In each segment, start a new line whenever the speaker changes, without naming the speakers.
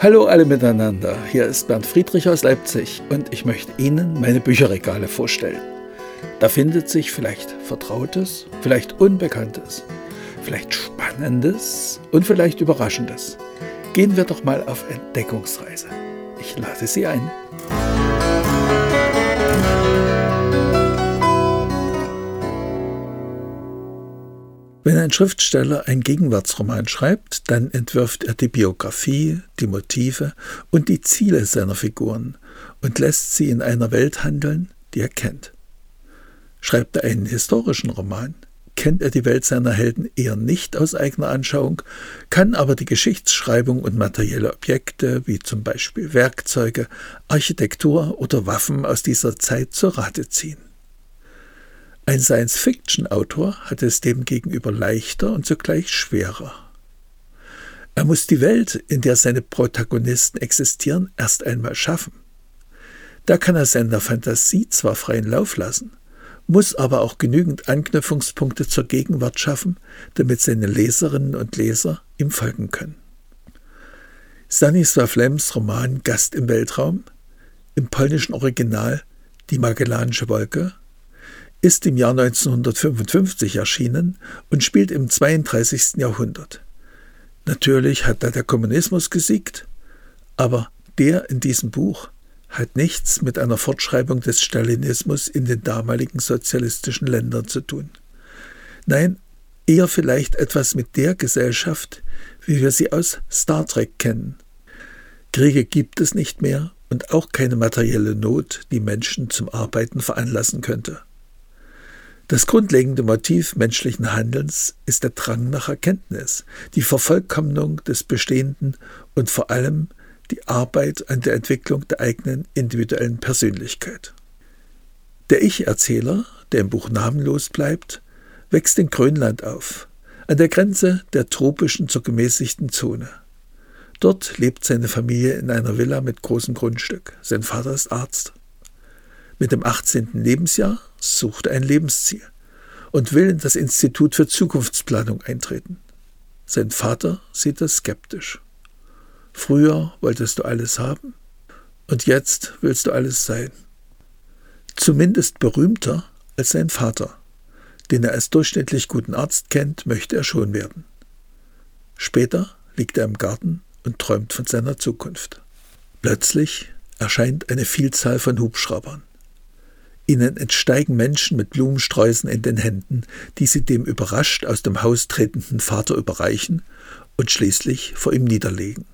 Hallo alle miteinander, hier ist Bernd Friedrich aus Leipzig und ich möchte Ihnen meine Bücherregale vorstellen. Da findet sich vielleicht Vertrautes, vielleicht Unbekanntes, vielleicht Spannendes und vielleicht Überraschendes. Gehen wir doch mal auf Entdeckungsreise. Ich lade Sie ein. Wenn ein Schriftsteller einen Gegenwartsroman schreibt, dann entwirft er die Biografie, die Motive und die Ziele seiner Figuren und lässt sie in einer Welt handeln, die er kennt. Schreibt er einen historischen Roman, kennt er die Welt seiner Helden eher nicht aus eigener Anschauung, kann aber die Geschichtsschreibung und materielle Objekte, wie zum Beispiel Werkzeuge, Architektur oder Waffen aus dieser Zeit zu Rate ziehen. Ein Science-Fiction-Autor hat es demgegenüber leichter und zugleich schwerer. Er muss die Welt, in der seine Protagonisten existieren, erst einmal schaffen. Da kann er seiner Fantasie zwar freien Lauf lassen, muss aber auch genügend Anknüpfungspunkte zur Gegenwart schaffen, damit seine Leserinnen und Leser ihm folgen können. Stanisław Lems Roman Gast im Weltraum, im polnischen Original Die Magellanische Wolke, ist im Jahr 1955 erschienen und spielt im 32. Jahrhundert. Natürlich hat da der Kommunismus gesiegt, aber der in diesem Buch hat nichts mit einer Fortschreibung des Stalinismus in den damaligen sozialistischen Ländern zu tun. Nein, eher vielleicht etwas mit der Gesellschaft, wie wir sie aus Star Trek kennen. Kriege gibt es nicht mehr und auch keine materielle Not, die Menschen zum Arbeiten veranlassen könnte. Das grundlegende Motiv menschlichen Handelns ist der Drang nach Erkenntnis, die Vervollkommnung des Bestehenden und vor allem die Arbeit an der Entwicklung der eigenen individuellen Persönlichkeit. Der Ich-Erzähler, der im Buch namenlos bleibt, wächst in Grönland auf, an der Grenze der tropischen zur gemäßigten Zone. Dort lebt seine Familie in einer Villa mit großem Grundstück. Sein Vater ist Arzt. Mit dem 18. Lebensjahr sucht er ein Lebensziel und will in das Institut für Zukunftsplanung eintreten. Sein Vater sieht das skeptisch. Früher wolltest du alles haben und jetzt willst du alles sein. Zumindest berühmter als sein Vater, den er als durchschnittlich guten Arzt kennt, möchte er schon werden. Später liegt er im Garten und träumt von seiner Zukunft. Plötzlich erscheint eine Vielzahl von Hubschraubern. Ihnen entsteigen Menschen mit Blumensträußen in den Händen, die sie dem überrascht aus dem Haus tretenden Vater überreichen und schließlich vor ihm niederlegen.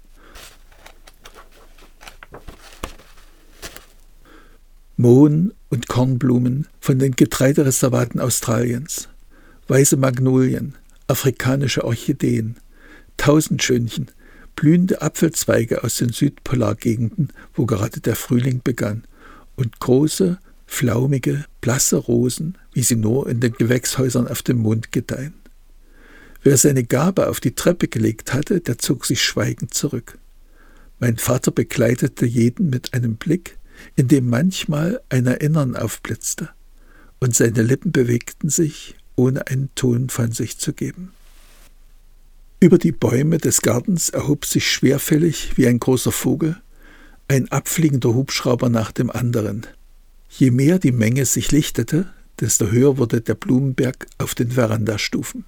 Mohn und Kornblumen von den Getreidereservaten Australiens, weiße Magnolien, afrikanische Orchideen, Tausendschönchen, blühende Apfelzweige aus den Südpolargegenden, wo gerade der Frühling begann, und große, flaumige, blasse Rosen, wie sie nur in den Gewächshäusern auf dem Mond gedeihen. Wer seine Gabe auf die Treppe gelegt hatte, der zog sich schweigend zurück. Mein Vater begleitete jeden mit einem Blick, in dem manchmal ein Erinnern aufblitzte, und seine Lippen bewegten sich, ohne einen Ton von sich zu geben. Über die Bäume des Gartens erhob sich schwerfällig wie ein großer Vogel ein abfliegender Hubschrauber nach dem anderen. Je mehr die Menge sich lichtete, desto höher wurde der Blumenberg auf den Verandastufen.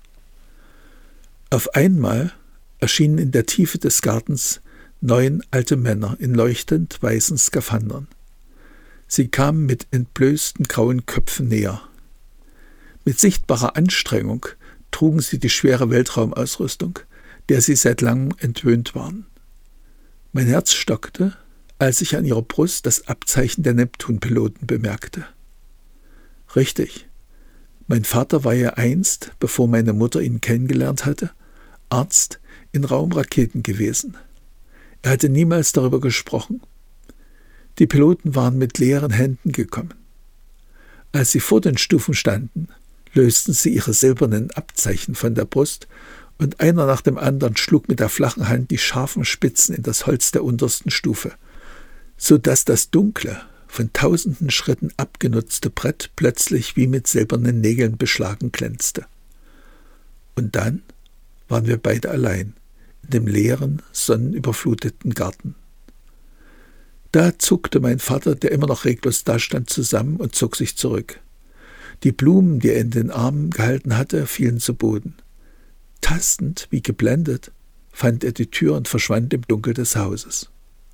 Auf einmal erschienen in der Tiefe des Gartens 9 alte Männer in leuchtend weißen Skaphandern. Sie kamen mit entblößten grauen Köpfen näher. Mit sichtbarer Anstrengung trugen sie die schwere Weltraumausrüstung, der sie seit langem entwöhnt waren. Mein Herz stockte, als ich an ihrer Brust das Abzeichen der Neptunpiloten bemerkte. Richtig, mein Vater war ja einst, bevor meine Mutter ihn kennengelernt hatte, Arzt in Raumraketen gewesen. Er hatte niemals darüber gesprochen. Die Piloten waren mit leeren Händen gekommen. Als sie vor den Stufen standen, lösten sie ihre silbernen Abzeichen von der Brust und einer nach dem anderen schlug mit der flachen Hand die scharfen Spitzen in das Holz der untersten Stufe, so dass das dunkle, von tausenden Schritten abgenutzte Brett plötzlich wie mit silbernen Nägeln beschlagen glänzte. Und dann waren wir beide allein, in in dem leeren, sonnenüberfluteten Garten. Da zuckte mein Vater, der immer noch reglos dastand, zusammen und zog sich zurück. Die Blumen, die er in den Armen gehalten hatte, fielen zu Boden. Tastend, wie geblendet, fand er die Tür und verschwand im Dunkel des Hauses.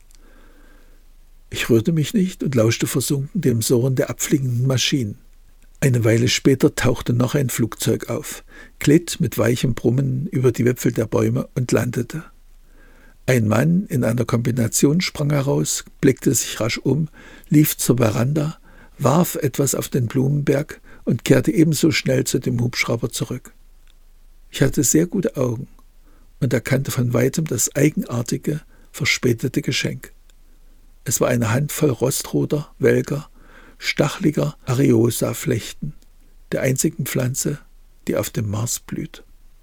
Ich rührte mich nicht und lauschte versunken dem Surren der abfliegenden Maschinen. Eine Weile später tauchte noch ein Flugzeug auf, glitt mit weichem Brummen über die Wipfel der Bäume und landete. Ein Mann in einer Kombination sprang heraus, blickte sich rasch um, lief zur Veranda, warf etwas auf den Blumenberg und kehrte ebenso schnell zu dem Hubschrauber zurück. Ich hatte sehr gute Augen und erkannte von weitem das eigenartige, verspätete Geschenk. Es war eine Handvoll rostroter, welker, stacheliger Ariosa-Flechten, der einzigen Pflanze, die auf dem Mars blüht.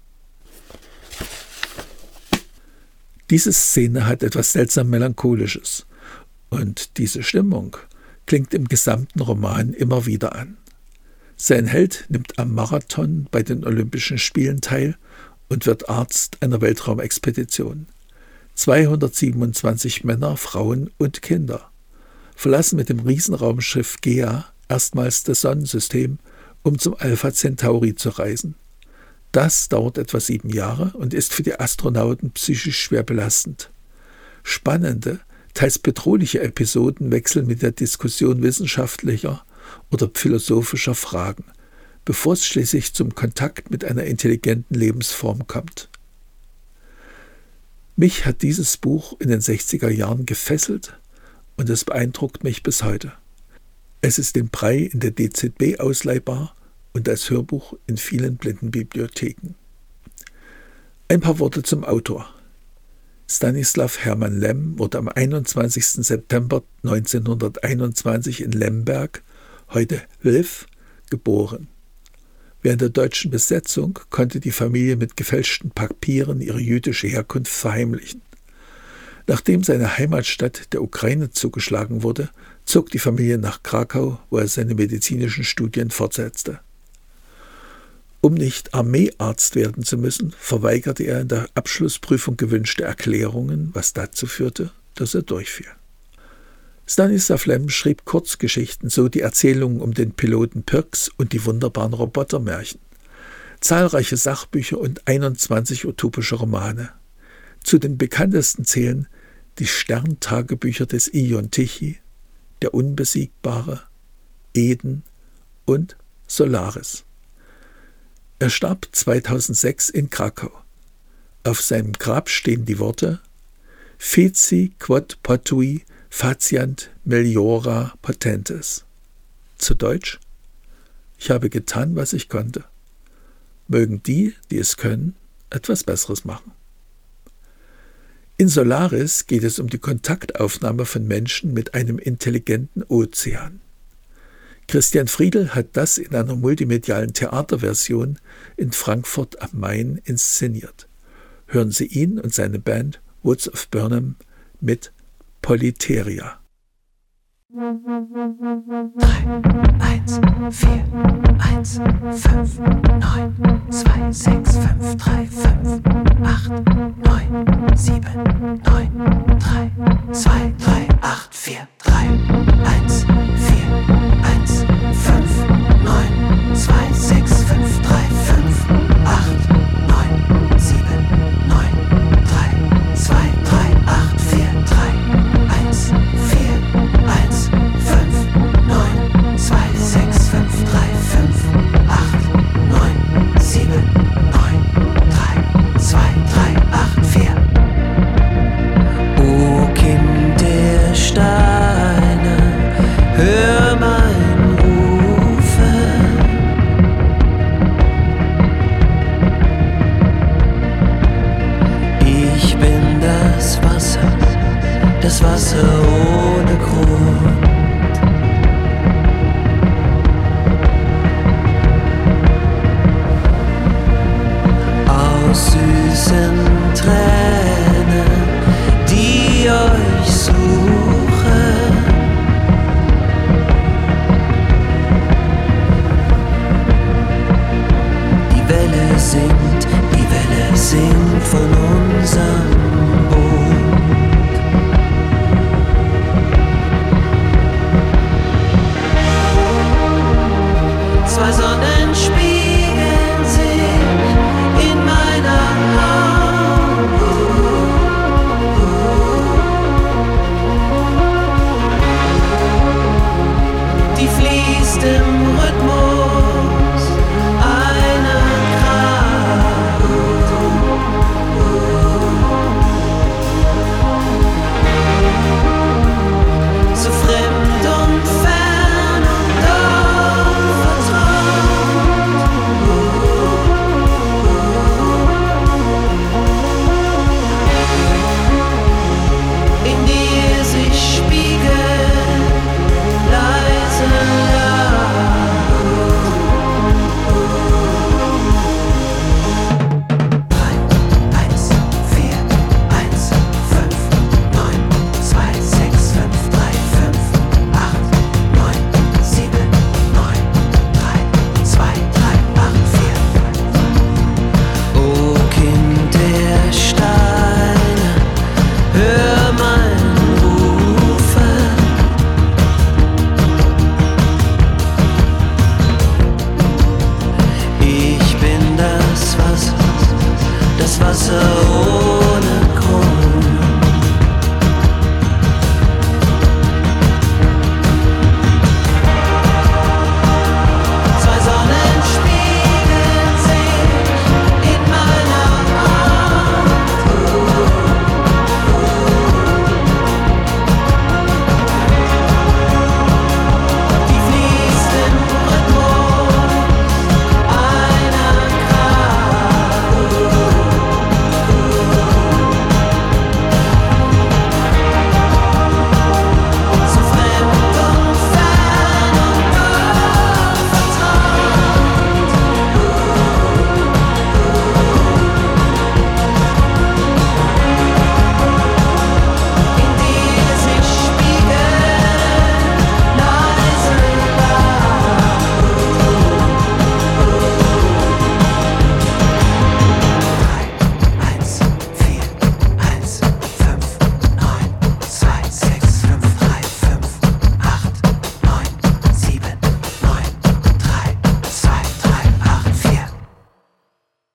Diese Szene hat etwas seltsam Melancholisches und diese Stimmung klingt im gesamten Roman immer wieder an. Sein Held nimmt am Marathon bei den Olympischen Spielen teil und wird Arzt einer Weltraumexpedition. 227 Männer, Frauen und Kinder verlassen mit dem Riesenraumschiff Gea erstmals das Sonnensystem, um zum Alpha Centauri zu reisen. Das dauert etwa 7 Jahre und ist für die Astronauten psychisch schwer belastend. Spannende, teils bedrohliche Episoden wechseln mit der Diskussion wissenschaftlicher oder philosophischer Fragen, bevor es schließlich zum Kontakt mit einer intelligenten Lebensform kommt. Mich hat dieses Buch in den 60er Jahren gefesselt und es beeindruckt mich bis heute. Es ist im Brei in der DZB ausleihbar und als Hörbuch in vielen Blindenbibliotheken. Ein paar Worte zum Autor. Stanislav Hermann Lem wurde am 21. September 1921 in Lemberg, heute Lviv, geboren. Während der deutschen Besetzung konnte die Familie mit gefälschten Papieren ihre jüdische Herkunft verheimlichen. Nachdem seine Heimatstadt der Ukraine zugeschlagen wurde, zog die Familie nach Krakau, wo er seine medizinischen Studien fortsetzte. Um nicht Armeearzt werden zu müssen, verweigerte er in der Abschlussprüfung gewünschte Erklärungen, was dazu führte, dass er durchfiel. Stanislav Lem schrieb Kurzgeschichten, so die Erzählungen um den Piloten Pirks und die wunderbaren Robotermärchen, zahlreiche Sachbücher und 21 utopische Romane. Zu den bekanntesten zählen die Sterntagebücher des Ion Tichy, Der Unbesiegbare, Eden und Solaris. Er starb 2006 in Krakau. Auf seinem Grab stehen die Worte Feci quod potui faciant meliora potentes. Zu Deutsch: Ich habe getan, was ich konnte. Mögen die, die es können, etwas Besseres machen. In Solaris geht es um die Kontaktaufnahme von Menschen mit einem intelligenten Ozean. Christian Friedel hat das in einer multimedialen Theaterversion in Frankfurt am Main inszeniert. Hören Sie ihn und seine Band Woods of Burnham mit Polyteria.
3, 1, 4, 1, 5, 9, 2, 6, 5, 3, 5, 8, 9, 7, 9, 3, 2, 3, 8, 4, 3, 1, 4, 1, 5, 9, 2, 6, 5, 3, 5, 8, 9, 7, 9, 3, 2, 3, 8, 4, 3, 1, 4, 1, 5, 9, 2, 6, 5, 3, 5, 8, 9, 7, 9, 3, 2, 3, 8, 4. O Kind der Steine, hör mein Rufen. Ich bin das Wasser ohne Grund. Aus süßen Tränen, die euch suchen. Die Welle singt
von unserem Boot. Zwei Sonnen spiegeln sich in meiner Haut. Die fließt im Rhythmus einer Kraft. So fremd und fern und doch vertraut. In dir sich spiegelt leise laut. 3, 1, 4, 1, 5, 9, 2, 6, 5, 3, 5, 8, 9, 7, 9, 3, 2, 3, 8, 4. O Kind der Steine, hör mein Rufen. Ich bin das Wasser